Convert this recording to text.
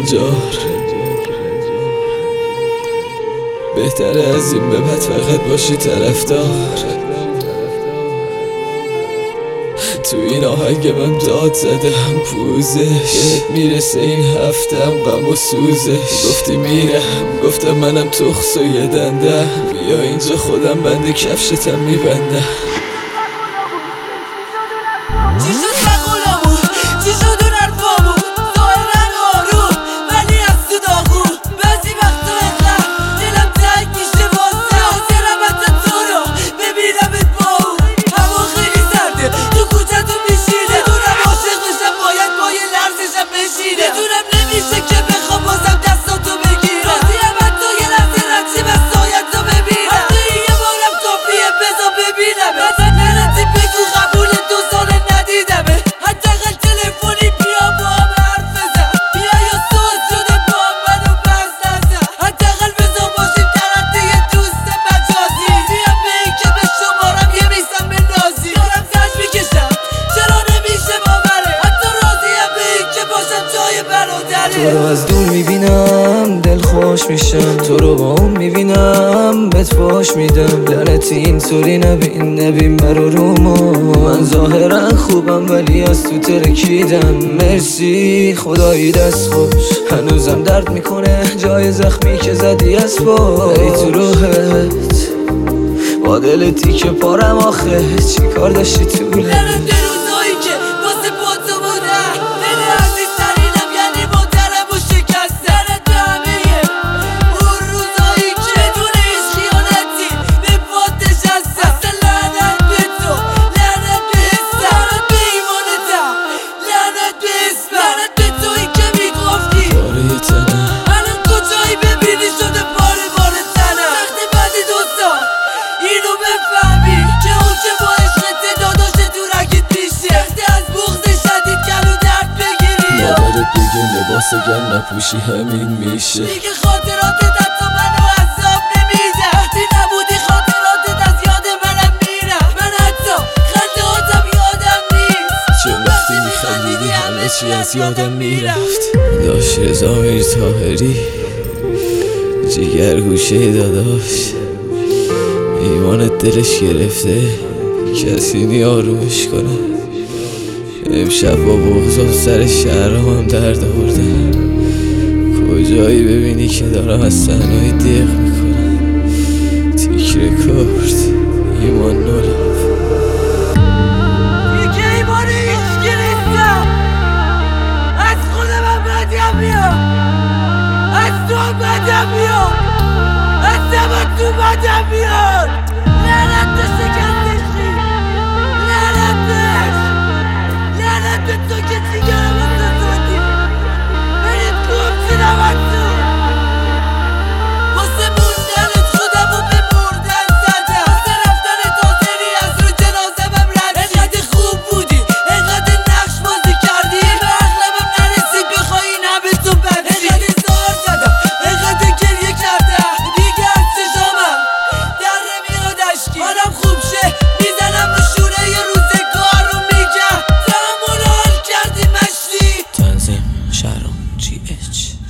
هنجار. بهتره از این به بعد فقط باشی طرفدار. تو این آهنگ من داد زدم پوزش، میرسه این هفتم غم و سوزش. گفتی میرم، گفتم منم تخص و یه دندم، بیا اینجا خودم بند کفشتم میبندم. چی شد مقولمون؟ چی شد اون حرفامون؟ ظاهرن آروم ولی از تو داغون. بعضی وقتا انقدر دلم تنگ میشه واسه حاضرم حتی تو رو ببینمت با اون. هوا خیلی سرده تو کوچه‌تون میشینه، میدونم عاشق بشم باید با یه لرزشم بشینه. میدونم نمیشه که بخوام بازم دستاتو بگیرم، راضیم حتی یه لحظه رد شم از سایتو ببینم. حتی یه بارم کافیه بذار ببینم. لعنتی بگو قبول 2 ساله ندیدمه، حداقل تلفنی بیا با هم حرف بزن. بیا یا سوز شده با هم منو بس نزن، حداقل بذار باشیم در حد یه دوست مجازی. بیا به این که به شمارم یه میسم به نازی. دارم زج میکشم چرا نمیشه باوره، حتی راضیم به این که باشم جای برادره. تو رو از دور میبینم دل خوش میشم، تو رو با اون میبینم بهت فاش میدم. لعنتی اینطوری نبین مرو رومو. من ظاهرا خوبم ولی از تو ترکیدم. مرسی خدایی دست خوش، هنوزم درد میکنه جای زخمی که زدی از پا. ای تو روحت با دل تیکه پارم آخه چی کار داشتی طوله. لعنت به روزایی که واسه با تو بودم، دل عزیزترینم یعنی مادرم و شکستم. لعنت به همه اون روزایی که بدون هیچ خیانتی به پات نشستم. اصلا لعنت به تو، لعنت به حسم، لعنت به ایمانتم، لعنت به اسمم، لعنت به تویی که میگفتی پاره تنم الان کجایی ببینی شده پاره تنم. وقتی بعد 2 سال اینو بفهمی که اون که با عشقت داداش دورکت میشه، وقتی از بغض شدید گلو درد بگیری. مادرت بگه لباس گرم نپوشی همین میشه. دیگه خاطراتت حتی منو عذاب نمیده، وقتی نبودی خاطراتت از یاد منم میرم. من حتی خنده هاتم یادم نیست، چون وقتی میخندیدی همه چی از یادم میرفت. داشت رضا میر طاهری جگر گوشه داداش، ایمانت دلش گرفته کسی نی آرومش کنه. امشب با بغض سر شهرام هم درد آوردم. کجایی ببینی که دارم از تنهایی دیق میکنم. تیک رکورد ایمان نولم. دیگه ایمان هیچکی نیستم، از خودم بدم میاد، از تو هم بدم میاد، از تو بدم میاد. لعنت به شکستشی، لعنت بهش، لعنت به تو که دیگرم از تو دادی. برید گفتیدم از تو واسه موندنت خودم رو به مردن زدم. واسه رفتن تازری از رو جنازمم رد. انقدر خوب بودی، انقدر نقش بازی کردی، به اغلبم نرسید بخوای این همه تو بدی. انقدر زار زدم، انقدر گریه کردم، دیگه از چشامم در نمیاد اشکی. حالم خوب شه میزنم رو شونه یه روزگار رو میگم تحمل حال کردی مشتی. تنظیم شهرام GH